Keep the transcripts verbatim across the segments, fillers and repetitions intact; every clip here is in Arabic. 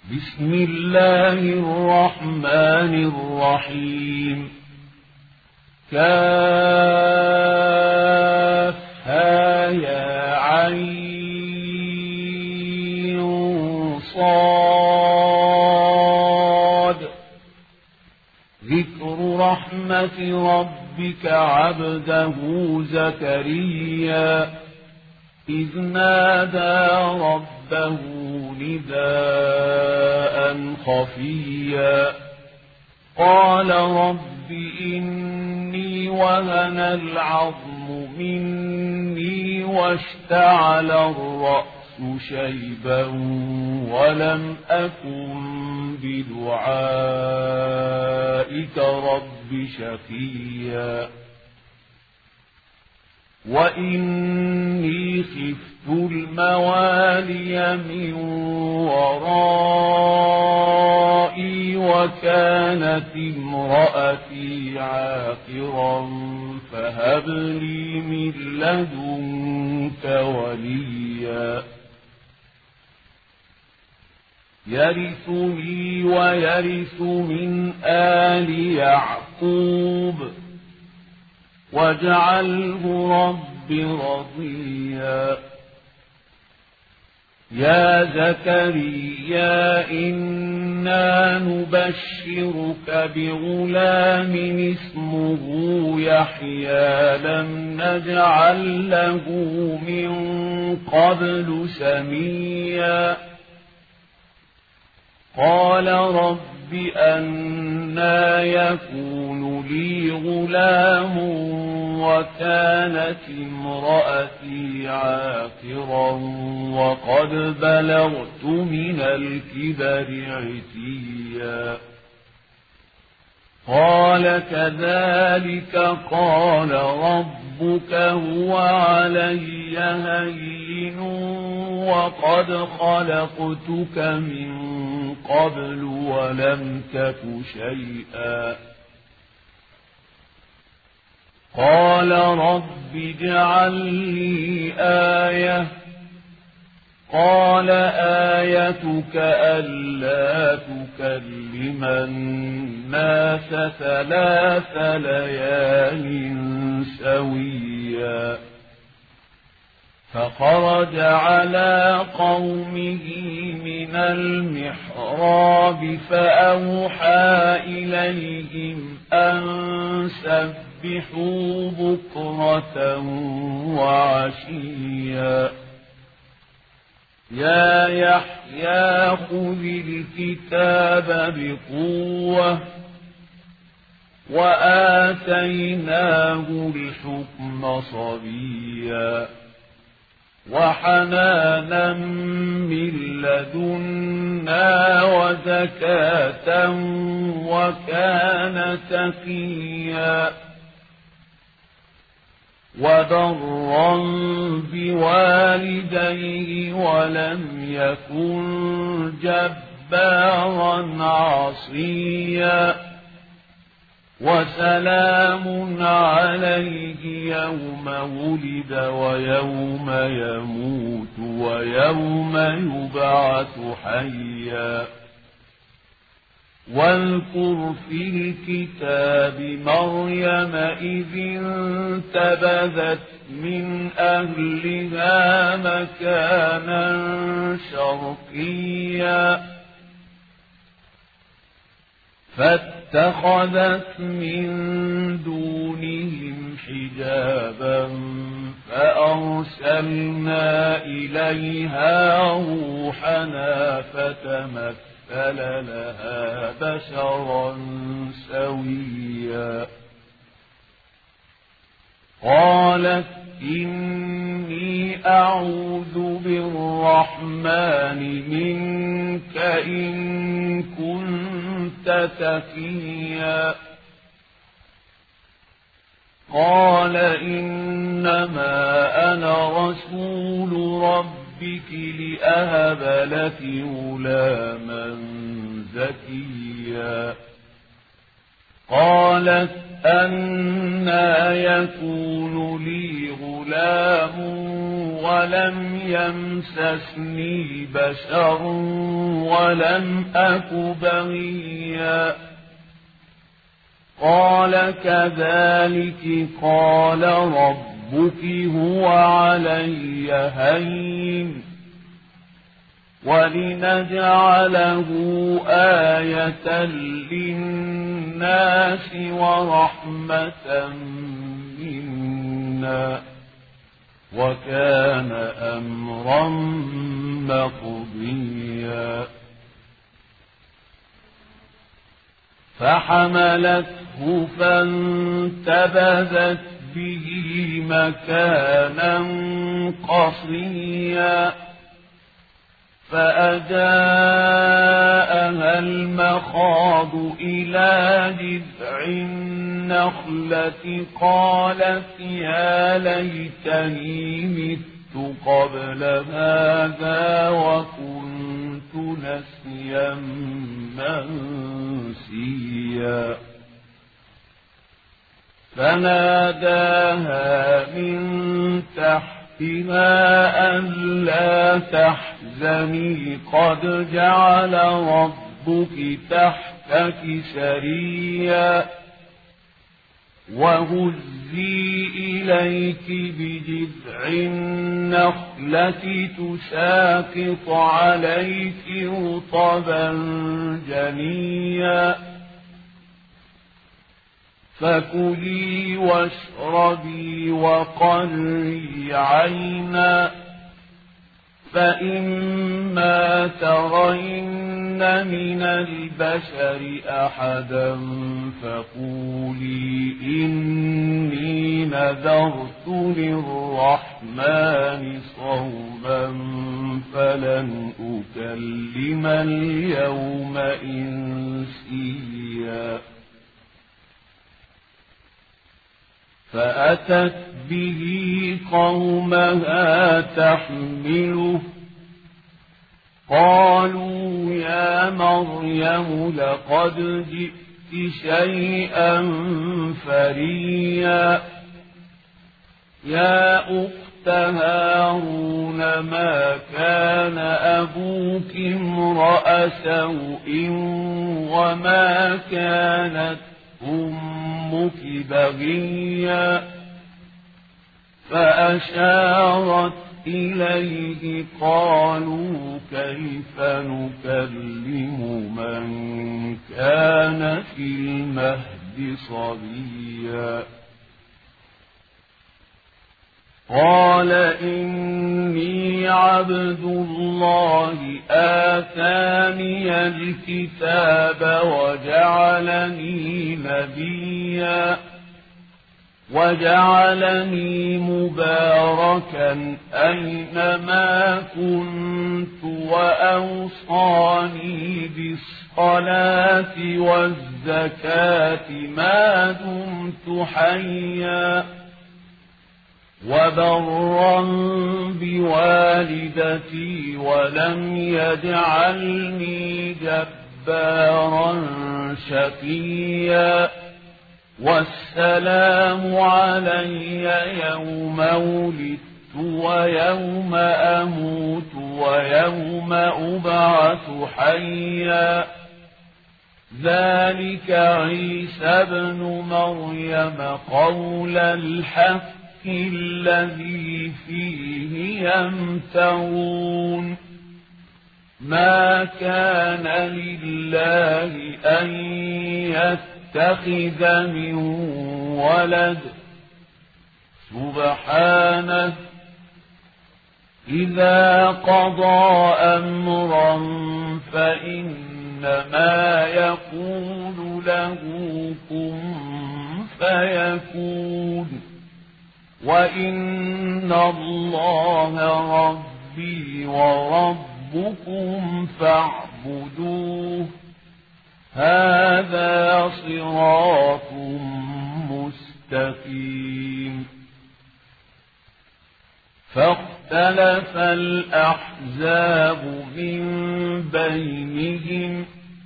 بسم الله الرحمن الرحيم. كافها يا عين صاد. ذكر رحمة ربك عبده زكريا إذ نادى ربه نداء خفيا قال رب إني وهن العظم مني واشتعل الرأس شيبا ولم أكن بدعائك رب شقيا وإني خفت الموالي من ورائي وكانت امرأتي عاقرا فهب لي من لدنك وليا يرثني ويرث من آل يعقوب واجعله رب رضيا. يا زكريا إنا نبشرك بغلام اسمه يحيى لم نجعل له من قبل سميا قال رب أنى يكون لي غلام وكانت امرأتي عاقرا وقد بلغت من الكبر عتيا قال كذلك قال ربك هو علي هين وقد خلقتك من قبل ولم تك شيئا قال رب اجعل لي آية قال آيتك ألا تكلم الناس ثلاث ليال سويا فخرج على قومه من المحراب فأوحى إليهم أن سبحوا بكرة وعشيا يا يحيى خذ الكتاب بقوة وآتيناه الحكم صبيا وحنانا من لدنا وزكاة وكان تقيا وبرا بوالديه ولم يكن جبارا عصيا وسلام عليه يوم ولد ويوم يموت ويوم يبعث حيا واذكر في الكتاب مريم إذ انتبذت من أهلها مكانا شرقيا فاتخذت من دونهم حجابا فأرسلنا إليها روحنا فتمثل لها بشرا سويا قالت إني أعوذ بالرحمن منك إن كنت تقيا قال إنما أنا رسول ربك لأهب لك غلاما زكيا قالت أنى يكون لي غلام ولم يمسسني بشر ولم أك بغيا قال كذلك قال ربك هو علي هين ولنجعله آية للناس ورحمة منا وكان أمرا مقضيا فحملته فانتبذت به مكانا قصيا فأجاءها المخاض إلى جذع النخلة قالت يا ليتني مت قبل هذا وكنت نسيا منسيا فناداها من تحتها ألا تحزني قد جعل ربك تحتك سريا وهزي إليك بجذع النخلة تساقط عليك رطبا جنيا فكلي واشربي وقري عينا فإما ترين من البشر أحدا فقولي إني نذرت للرحمن صوما فلن أكلم اليوم إنسيا فأتت به قومها تحمله قالوا يا مريم لقد جئت شيئا فريا يا أخت هارون ما كان أبوك امرأ سوء وما كانت أمك بغيا فأشارت إليه قالوا كيف نكلم من كان في المهد صبيا قال إني عبد الله آتاني الكتاب وجعلني نبيا وجعلني مباركا أينما كنت وأوصاني بالصلاة والزكاة ما دمت حيا وبرا بوالدتي ولم يجعلني جبارا شقيا والسلام علي يوم ولدت ويوم أموت ويوم أبعث حيا ذلك عيسى ابن مريم قول الحق الذي فيه يمترون ما كان لله أن يتخذ من ولد سبحانه إذا قضى أمرا فإنما يقول له كن فيكون وإن الله ربي وربكم فاعبدوه هذا صراط مستقيم فاختلف الأحزاب من بينهم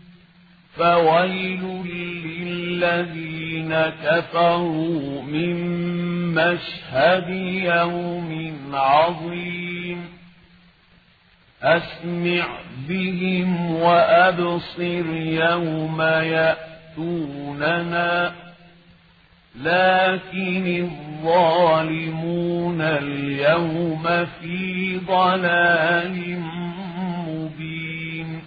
فويل للذين كفروا من مشهد يوم عظيم أسمع بهم وأبصر يوم يأتوننا لكن الظالمون اليوم في ضلال مبين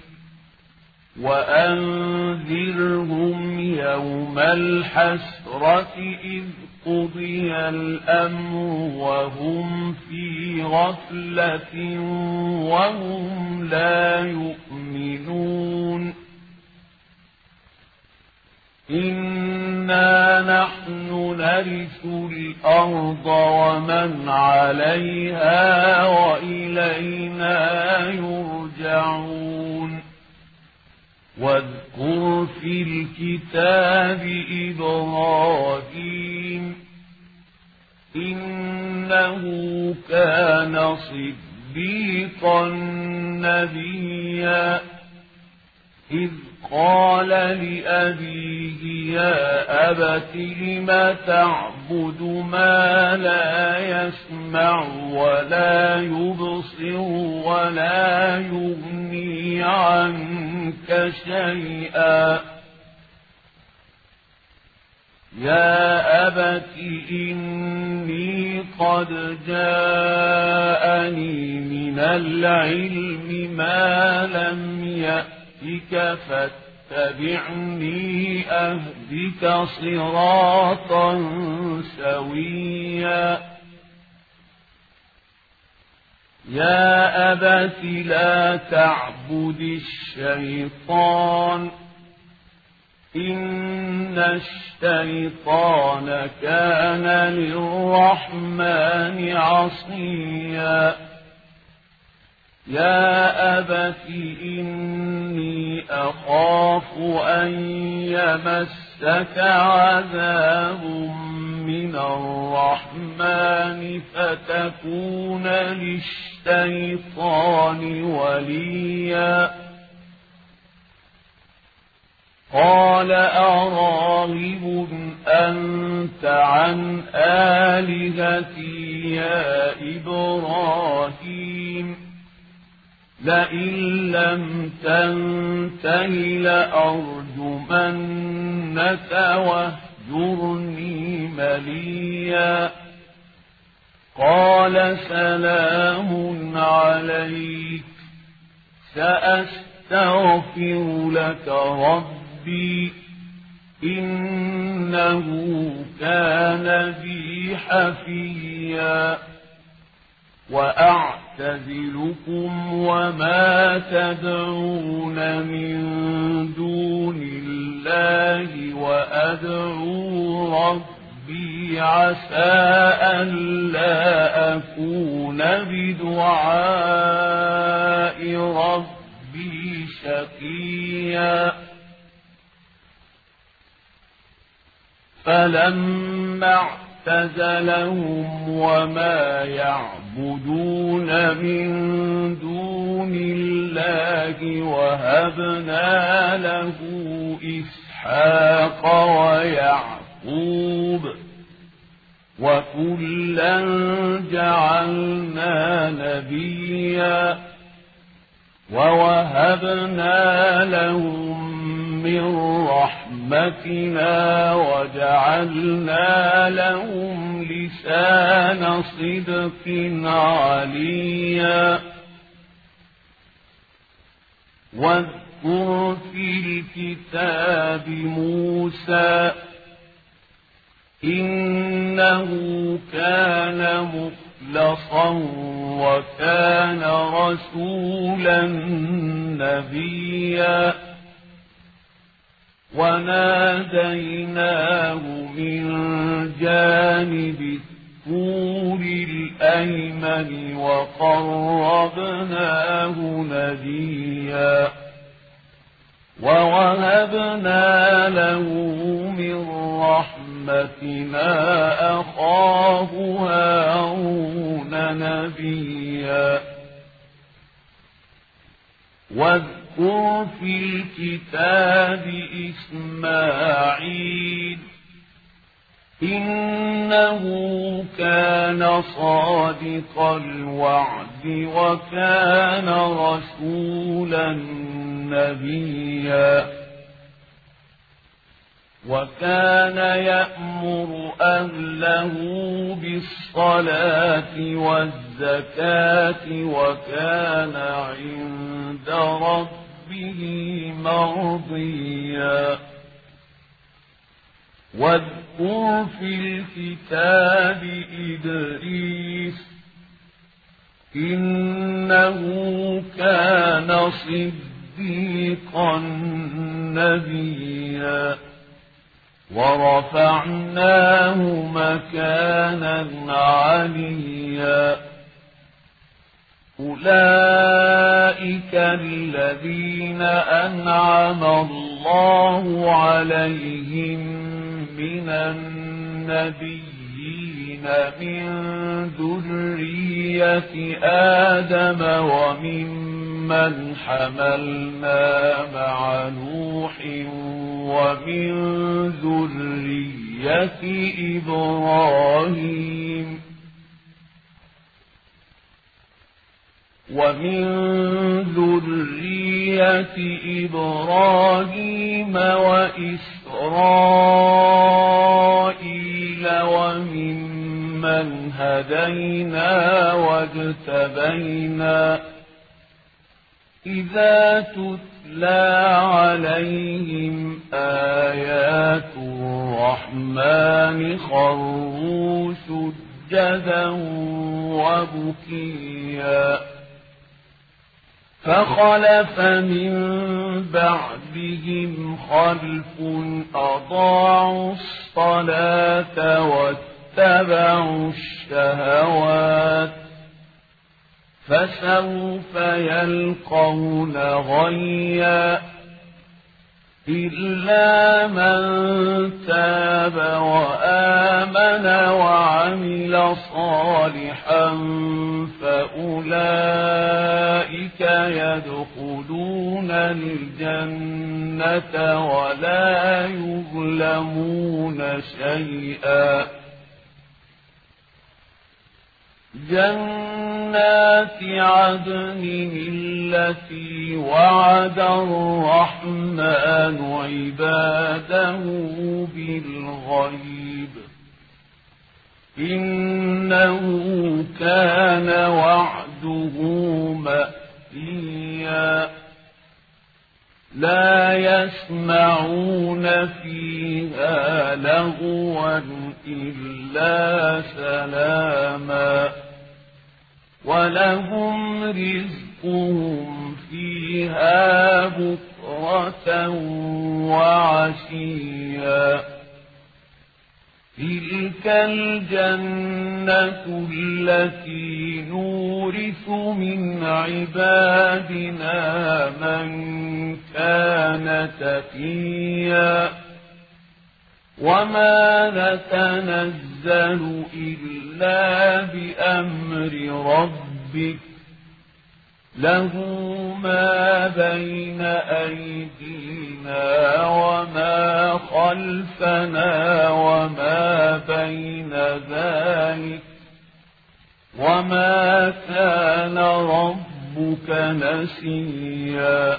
وأنذرهم يوم الحسرة إذ قضي الأمر وهم في غفلة وهم لا يؤمنون إنا نحن نرث الأرض ومن عليها وإلينا يرجعون واذكر في الكتاب إبراهيم إنه كان صديقا نبيا إذ قال لأبيه يا أبت لم تعبد ما لا يسمع ولا يبصر ولا يغني عنك شيئا يا أبت إني قد جاءني من العلم ما لم يأتك فاتبعني أهدك صراطا سويا يا أبت لا تعبد الشيطان إن الشيطان كان للرحمن عصيا يا أبت إني أخاف أن يمسك عذاب من الرحمن فتكون للشيطان وليا قال أراغب أنت عن آلهتي يا إبراهيم لئن لم تنته لأرجمنك واهجرني مليا قال سلام عليك سأستغفر لك ربي إنه كان بي حفيا وأعتزلكم وما تدعون من دون الله وأدعو ربي عسى ألا أكون بدعاء ربي شقيا فلما اعتزلهم وما يعبدون من دون الله وهبنا له إسحاق ويعقوب وكلا جعلنا نبيا ووهبنا لهم من رحمتنا وجعلنا لهم لسان صدق عليا واذكر في الكتاب موسى إنه كان مخلصا وكان رسولا نبيا وناديناه من جانب الطور الأيمن وقربناه نجيا ووهبنا له من رحمتنا أخاه هارون نبيا واذكر في الكتاب إسماعيل إنه كان صادق الوعد وكان رسولا نبيا وكان يأمر أهله بالصلاة والزكاة وكان عند ربه مرضيا واذكر في الكتاب إدريس إنه كان صديقا نبيا ورفعناه مكانا عليا أولئك الذين أنعم الله عليهم من النبيين من ذرية آدم وممن حملنا مع نوح ومن ذرية إبراهيم ومن ذرية إبراهيم وإسرائيل وممن هدينا واجتبينا إذا تتلى عليهم آيات الرحمن خروا سجدا وبكيا فخلف من بعدهم خلف أضاعوا الصلاة واتبعوا الشهوات فسوف يلقون غيا إلا من تاب وآمن وعمل صالحا فأولئك يدخلون الجنة ولا يظلمون شيئا جنات عدن التي وعد الرحمن عباده بالغيب إنه كان وعده مأتيا لا يسمعون فيها لغوا إلا سلاما ولهم رزقهم فيها بكرة وعشيا تلك الجنة التي نورث من عبادنا من كان تقيا وما نتنزل إلا بأمر ربك له ما بين أيدينا وما خلفنا وما بين ذلك وما كان ربك نسيا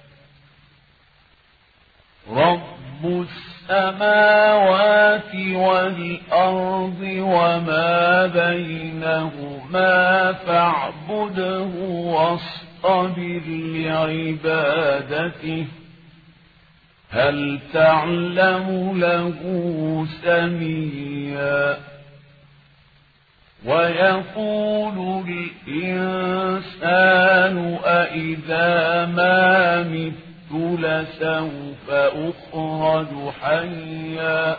رب السماوات والأرض وما بينهما فاعبده واصطبر لعبادته هل تعلم له سميا ويقول الإنسان أإذا ما مت لسوف أخرج حيا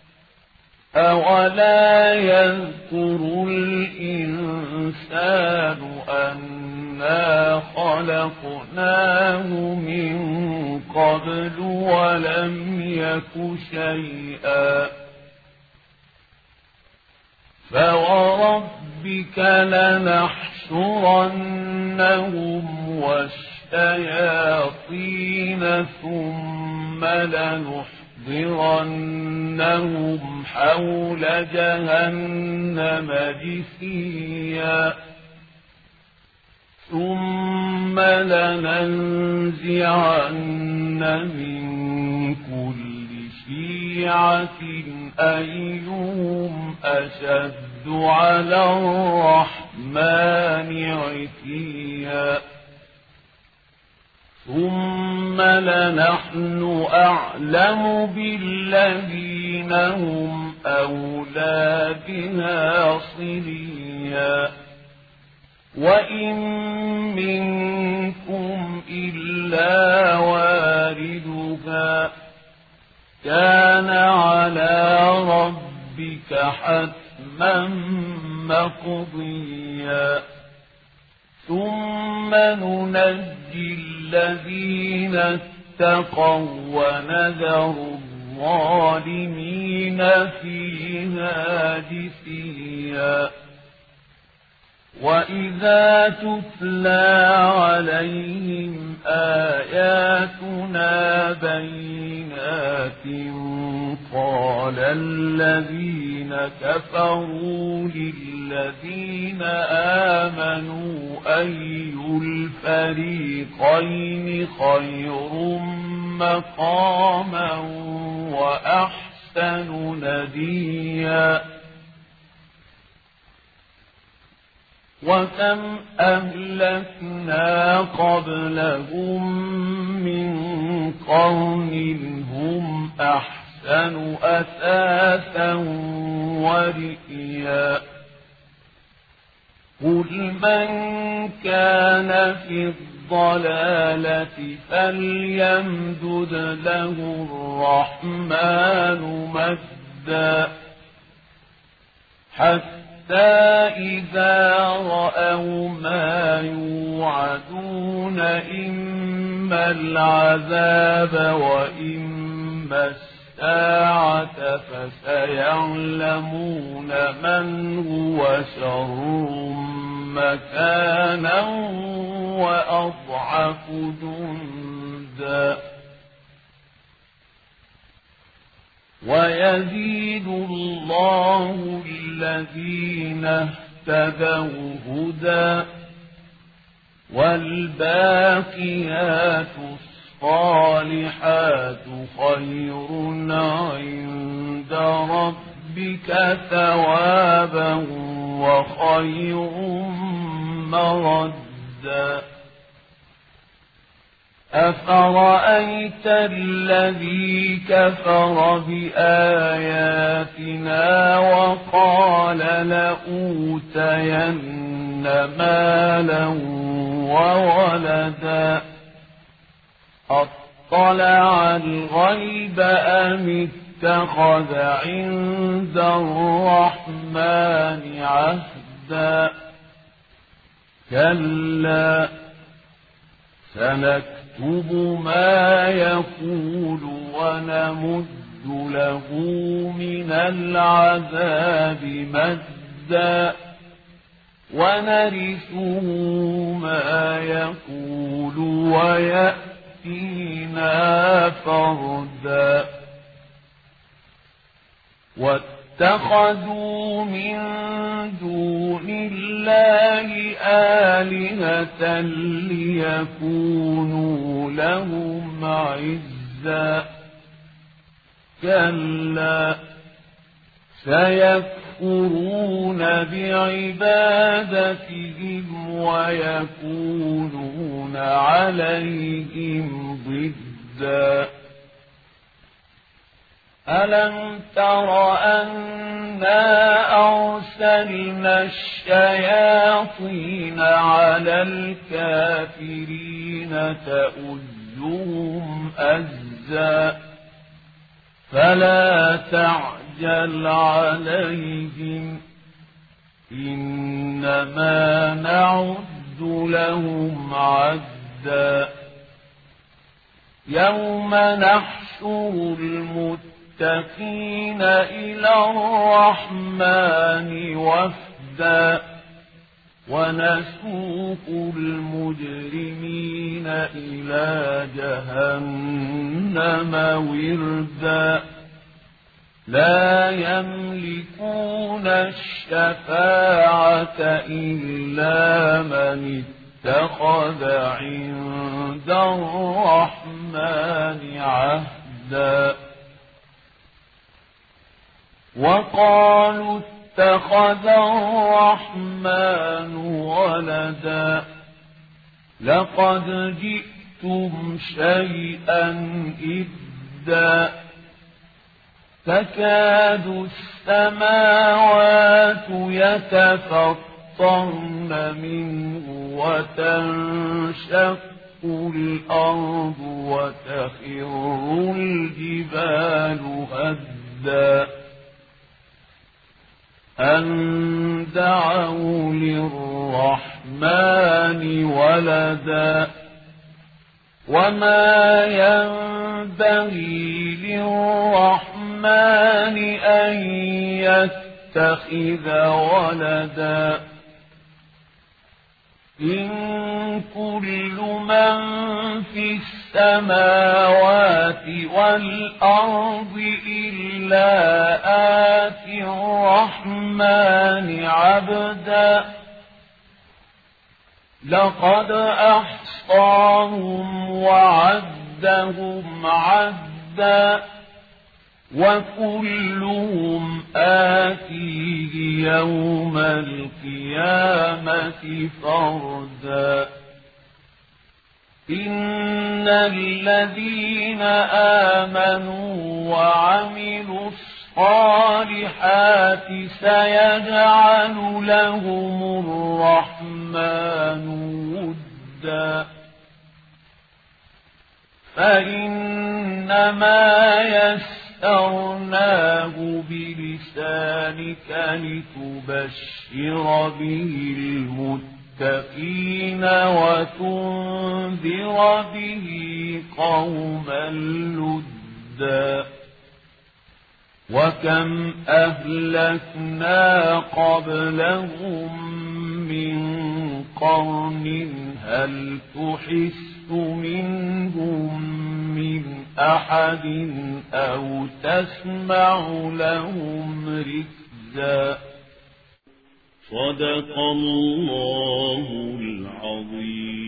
أولا يذكر الإنسان أنا خلقناه من قبل ولم يك شيئا فوربك لنحشرنهم والشياطين ثم لنحضرنهم ولنحضرنهم حول جهنم جثيا ثم لننزعن من كل شيعة أيهم أشد على الرحمن عتيا ثم لنحن أعلم بالذين هم أولى بها صليا وإن منكم إلا واردها كان على ربك حتما مقضيا ثم ننجي الذين اتقوا ونذر الظالمين فيها جثيا وإذا تتلى عليهم آياتنا بينات قال الذين كفروا للذين آمنوا أي الفريقين خير مقاما وأحسن نديا وكم أهلكنا قبلهم من قرن هم أحسن أثاثا ورئيا قل من كان في الضلالة فليمدد له الرحمن مدا حتى إذا رأوا ما يوعدون إما العذاب وإما الساعة فسيعلمون من هو شر مكانا وأضعف جندا ويزيد الله الذين اهتدوا هدى والباقيات الصالحات خير عند ربك ثوابا وخير مردا أفرأيت الذي كفر بآياتنا وقال لأوتين مالا وولدا أطلع الغيب أم اتخذ عند الرحمن عهدا كلا سنكتب نكتب ما يقول ونمد له من العذاب مدا ونرثه ما يقول ويأتينا فردا واتخذوا من دون الله آلهة ليكونوا لهم عزا كلا سيكفرون بعبادتهم ويكونون عليهم ضدا ألم تر أنا أرسلنا الشياطين على الكافرين تؤزهم أزا فلا تعجل عليهم إنما نعد لهم عدا يوم نحشر المتقين المتقين إلى الرحمن وفدا ونسوق المجرمين إلى جهنم وردا لا يملكون الشفاعة إلا من اتخذ عند الرحمن عهدا وقالوا اتخذ الرحمن ولدا لقد جئتم شيئا إدا تكاد السماوات يتفطرن منه وتنشق الأرض وتخر الجبال هدا أن دعوا للرحمن ولدا وما ينبغي للرحمن أن يتخذ ولدا إن كل من في السماوات والأرض إلا آتي الرحمن عبدا لقد أحصاهم وعدهم عدا وكلهم آتيه يوم القيامة فردا إن الذين آمنوا وعملوا الصالحات سيجعل لهم الرحمن ودا فإنما يسرناه بلسانك لتبشر به المتقين وتنذر به قوما لدا وكم أهلكنا قبلهم من قرن هل تحس منهم من أحد أو تسمع لهم ركزا صدق الله العظيم.